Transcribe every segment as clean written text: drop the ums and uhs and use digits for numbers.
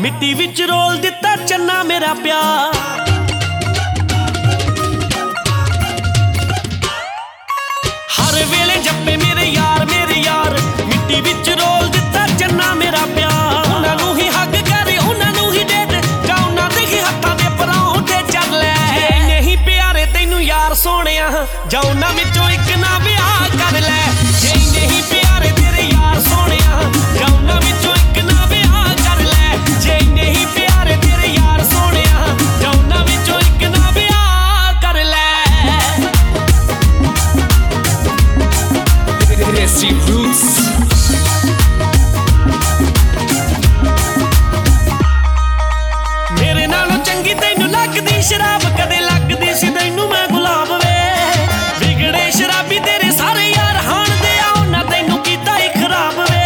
ਮਿੱਟੀ ਵਿੱਚ ਰੋਲ ਦਿੱਤਾ ਚੰਨਾ ਮੇਰਾ ਪਿਆਰ। ਹਰ ਵੇਲੇ ਜੱਪੇ ਮੇਰੇ ਯਾਰ ਮਿੱਟੀ ਵਿੱਚ ਰੋਲ ਦਿੱਤਾ ਚੰਨਾ ਮੇਰਾ ਪਿਆਰ। ਉਹਨਾਂ ਨੂੰ ਹੀ ਹੱਗ ਕਰ ਉਹਨਾਂ ਨੂੰ ਹੀ ਡੇਟ ਜਾਂ ਉਹਨਾਂ ਦੇ ਹੀ ਹੱਥਾਂ ਦੇ ਪਰੌਂਠੇ ਚੱਲ ਲੈ। ਜੇ ਨਹੀਂ ਪਿਆਰੇ ਤੈਨੂੰ ਯਾਰ ਸੋਹਣਿਆ ਜਾਂ ਉਹਨਾਂ ਵਿੱਚੋਂ ਇੱਕ ਨਾ ਵਿਆਹ ਕਰ ਲੈ। ਜੇ ਨਹੀਂ ਪਿਆਰੇ ਤੇਰੇ ਯਾਰ ਸੋਹਣਿਆ ਜਾਂ ਉਹਨਾਂ ਵਿੱਚੋਂ ਇੱਕ ਨਾ ਵਿਆਹ ਕਰ ਲੈ। ਜੇ ਨਹੀਂ ਪਿਆਰੇ ਤੇਰੇ ਯਾਰ ਸੋਹਣਿਆ ਜਾਂ ਉਹਨਾਂ ਵਿੱਚੋਂ ਇੱਕ ਨਾ ਵਿਆਹ ਕਰ ਲੈ। Desi Roots ਮੇਰੇ ਨਾਲੋਂ ਚੰਗੀ ਤੈਨੂੰ ਲੱਗਦੀ ਸ਼ਰਾਬ ਕਦੇ ਲੱਗਦੀ ਸੀ ਤੈਨੂੰ ਮੈਂ ਗੁਲਾਬ ਵੇ। ਵਿਗੜੇ ਸ਼ਰਾਬੀ ਤੇਰੇ ਸਾਰੇ ਯਾਰ ਹਾਣਦੇ ਆ ਉਹਨਾਂ ਤੈਨੂੰ ਕੀਤਾ ਹੀ ਖਰਾਬ ਵੇ।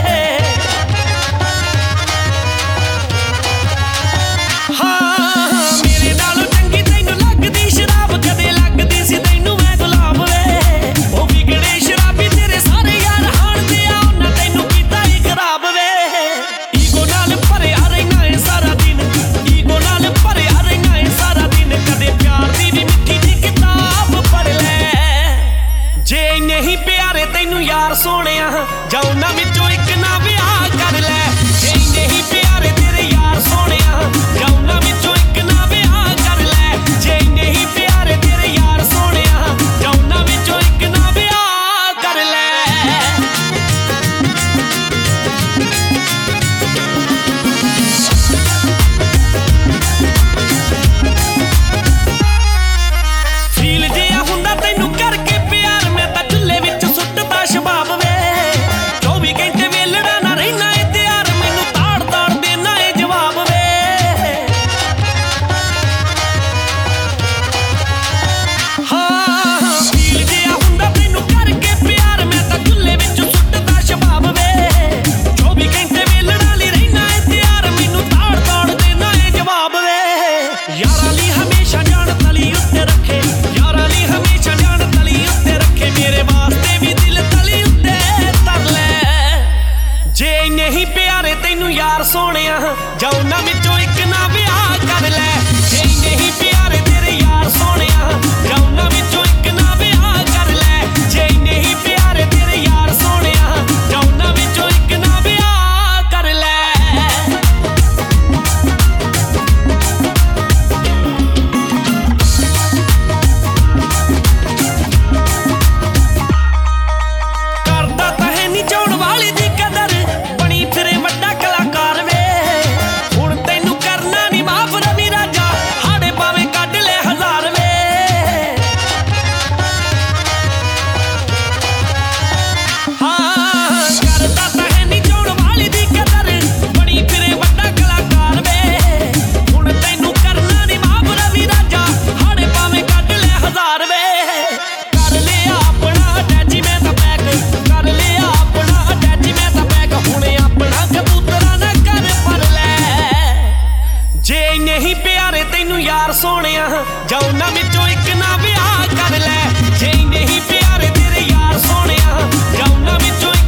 ਹਾਂ ਮੇਰੇ ਨਾਲੋਂ ਚੰਗੀ ਤੈਨੂੰ ਲੱਗਦੀ ਸ਼ਰਾਬ ਕਦੇ ਲੱਗਦੀ ਸੀ ਤੈਨੂੰ ਮੈਂ ਗੁਲਾਬ ਵੇ। ਉਹ ਵਿਗੜੇ ਸ਼ਰਾਬੀ ਤੇਰੇ ਸਾਰੇ ਯਾਰ ਹਾਣਦੇ ਆ ਉਹਨਾਂ ਤੈਨੂੰ ਕੀਤਾ ਹੀ ਖਰਾਬ ਵੇ। ਈਗੋ ਨਾਲ ਭਰਿਆ ਰਹਿਣਾ ਏ ਸਾਰਾ ਦਿਨ ਈਗੋ ਨਾਲ ਭਰਿਆ ਰਹਿਣਾ ਏ ਸਾਰਾ ਦਿਨ ਕਦੇ ਪਿਆਰ ਦੀ ਵੀ ਮਿੱਠੀ ਜਿਹੀ ਕਿਤਾਬ ਪੜ੍ਹ ਲੈ। ਜੇ ਨਹੀਂ ਪਿਆਰੇ ਤੈਨੂੰ ਯਾਰ ਸੋਹਣਿਆ ਜਾਂ ਉਹਨਾਂ ਵਿੱਚੋਂ ਇੱਕ ਨਾ ਵਿਆਹ ਕਰ ਲੈ। ਜੇ ਨਹੀਂ ਪਿਆਰੇ ਤੇਰੇ ਯਾਰ ਸੋਹਣਿਆ ਜਾਂ ਉਹਨਾਂ ਵਿੱਚੋਂ ਇੱਕ ਨਾ ਵਿਆਹ ਕਰ ਲੈ। ਜੇ ਨਹੀਂ ਪਿਆਰੇ ਤੇਰੇ ਯਾਰ ਸੋਹਣਿਆ ਜਾਂ ਉਹਨਾਂ ਵਿੱਚੋਂ ਇੱਕ ਨਾ ਵਿਆਹ ਕਰ ਲੈ। ਫੀਲ ਜਿਹਾ ਹੁੰਦਾ ਤੈਨੂੰ ਕਰਕੇ ਪਿਆਰ ਮੈਂ ਤਾਂ ਚੁੱਲ੍ਹੇ ਵਿੱਚ ਸੁੱਟਦਾ ਸ਼ਬਾਬ ਵੇ। 24 ਘੰਟੇ ਵੇਲੜਾ ਨਾ ਰਹਿਣਾ ਏ ਤਿਆਰ ਮੈਨੂੰ ਤਾੜ ਤਾੜ ਦੇਣਾ ਏ ਜਵਾਬ ਵੇ। ਹਾਂ ਫੀਲ ਜਿਹਾ ਹੁੰਦਾ ਤੈਨੂੰ ਕਰਕੇ ਪਿਆਰ ਮੈਂ ਤਾਂ ਚੁੱਲ੍ਹੇ ਵਿੱਚ ਸੁੱਟਦਾ ਸ਼ਬਾਬ ਵੇ। 24 ਘੰਟੇ ਵੇਲੜਾ ਲਈ ਰਹਿਣਾ ਏ ਤਿਆਰ ਮੈਨੂੰ ਤਾੜ ਤਾੜ ਦੇਣਾ ਏ ਜਵਾਬ ਵੇ। ਯਾਰਾਂ ਲਈ ਹਮੇਸ਼ਾ ਜਾਨ ਤਲੀ ਉੱਤੇ ਰੱਖੇ ਯਾਰਾਂ ਲਈ ਹਮੇਸ਼ਾ ਜਾਨ ਤਲੀ ਉੱਤੇ ਰੱਖੇ ਮੇਰੇ ਵਾਸਤੇ ਵੀ ਦਿਲ ਤਲੀ ਉੱਤੇ ਧਰ ਲੈ। ਜੇ ਨਹੀਂ ਪਿਆਰੇ ਤੈਨੂੰ ਯਾਰ ਸੋਹਣਿਆ ਜਾਂ ਉਹਨਾਂ ਵਿੱਚੋਂ ਇੱਕ ਨਾ ਵਿਆਹ ਕਰ ਲੈ। ਜੇ ਨਹੀਂ ਪਿਆਰੇ ਤੇਰੇ ਯਾਰ ਸੋਹਣਿਆ ਜਾਂ ਉਹਨਾਂ ਵਿੱਚੋਂ ਇੱਕ ਨਾ ਵਿਆਹ ਕਰ ਲੈ। ਜੇ ਨਹੀਂ ਪਿਆਰੇ ਤੇਰੇ ਯਾਰ ਸੋਹਣਿਆ ਜਾਂ ਉਹਨਾਂ ਵਿੱਚੋਂ ਇੱਕ ਨਾ ਵਿਆਹ ਕਰ ਲੈ। ਕਰਦਾ ਤਾਂ ਹੈ ਨੀ ਚਾਹੁਣ ਵਾਲੇ ਦੀ ਕਦਰ ਬਣੀ ਫਿਰੇ ਵੱਡਾ ਕਲਾਕਾਰ ਵੇ। ਹੁਣ ਤੈਨੂੰ ਕਰਨਾ ਨੀ ਮਾਫ ਰਵੀ ਰਾਜਾ ਹਾੜੇ ਭਾਵੇਂ ਕੱਢ ਲੈ ਹਜ਼ਾਰ ਵੇ। ਹਾਂ ਕਰਦਾ ਤਾਂ ਹੈ ਨੀ ਚਾਹੁਣ ਵਾਲੇ ਦੀ ਕਦਰ ਬਣੀ ਫਿਰੇ ਵੱਡਾ ਕਲਾਕਾਰ ਵੇ। ਹੁਣ ਤੈਨੂੰ ਕਰਨਾ ਨੀ ਮਾਫ ਰਵੀ ਰਾਜਾ ਹਾੜੇ ਭਾਵੇਂ ਕੱਢ ਲੈ ਹਜ਼ਾਰ ਵੇ। ਕਰ ਲਿਆ ਆਪਣਾ ਅਟੈਚੀ ਮੈਂ ਤਾਂ ਪੈਕ ਕਰ ਲਿਆ ਆਪਣਾ ਅਟੈਚੀ ਮੈਂ ਤਾਂ ਪੈਕ ਹੁਣ ਆਪਣਾ ਕਬੂਤਰਾਂ ਨਾ ਕਰ ਪਰ ਲੈ। ਜੇ ਨਹੀਂ ਪਿਆਰੇ ਤੈਨੂੰ ਯਾਰ ਸੋਹਣਿਆ ਜਾਂ ਉਹਨਾਂ ਵਿੱਚੋਂ ਇੱਕ ਨਾ ਵਿਆਹ ਕਰ ਲੈ। ਜੇ ਨਹੀਂ ਪਿਆਰੇ ਤੇਰੇ ਯਾਰ ਸੋਹਣਿਆ ਜਾਂ ਉਹਨਾਂ ਵਿੱਚੋਂ